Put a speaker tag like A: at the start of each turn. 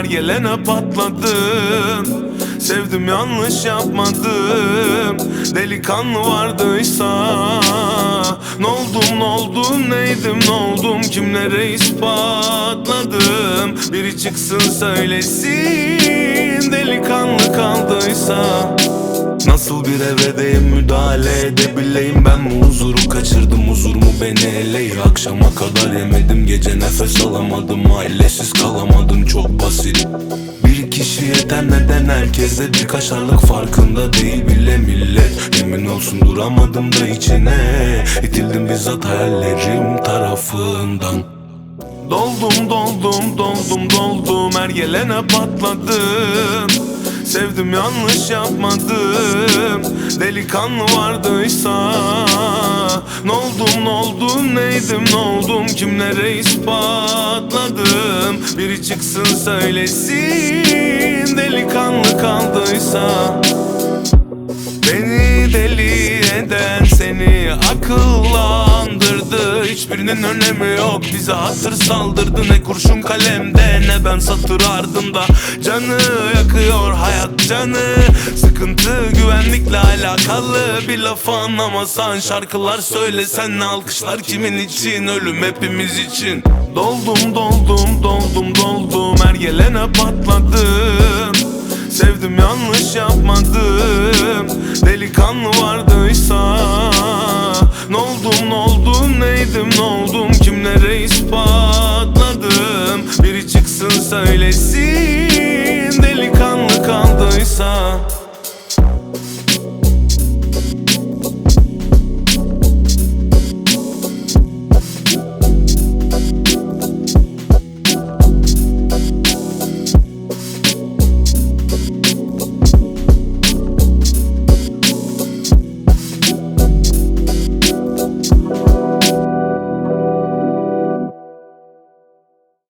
A: ergelene patladım. Sevdim yanlış yapmadım. Delikanlı vardıysa ne oldum neydim ne oldum kimlere ispatladım. Biri çıksın söylesin delikanlı kaldıysa. Nasıl bir evedeyim müdahale edebileyim, ben mi huzuru kaçırdım, huzurumu beni eleyi. Akşama kadar yemedim, gece nefes alamadım, ailesiz kalamadım, çok basit. Bir kişi yeter, neden herkeste bir kaşarlık farkında değil bile millet. Yemin olsun duramadım da içine, itildim bizzat hayallerim tarafından. Doldum ergelene patladım. Sevdim yanlış yapmadım. Delikanlı vardıysa ne oldum neydim ne oldum kimlere ispatladım. Biri çıksın söylesin delikanlı kaldıysa. Beni deli eden seni akıllandırdı. Hiçbirinin önemi yok, bize hatır saldırdı. Ne kurşun kalemde ne ben satır ardında. Canı yakıyor hayat canı. Sıkıntı güvenlikle alakalı. Bir lafı anlamasan, şarkılar söylesen ne alkışlar kimin için? Ölüm hepimiz için. Doldum ergelene patladım. Sevdim yanlış yapmadım. Delikanlı vardıysa ne oldum neydim ne oldum kimlere ispatladım. Biri çıksın söylesin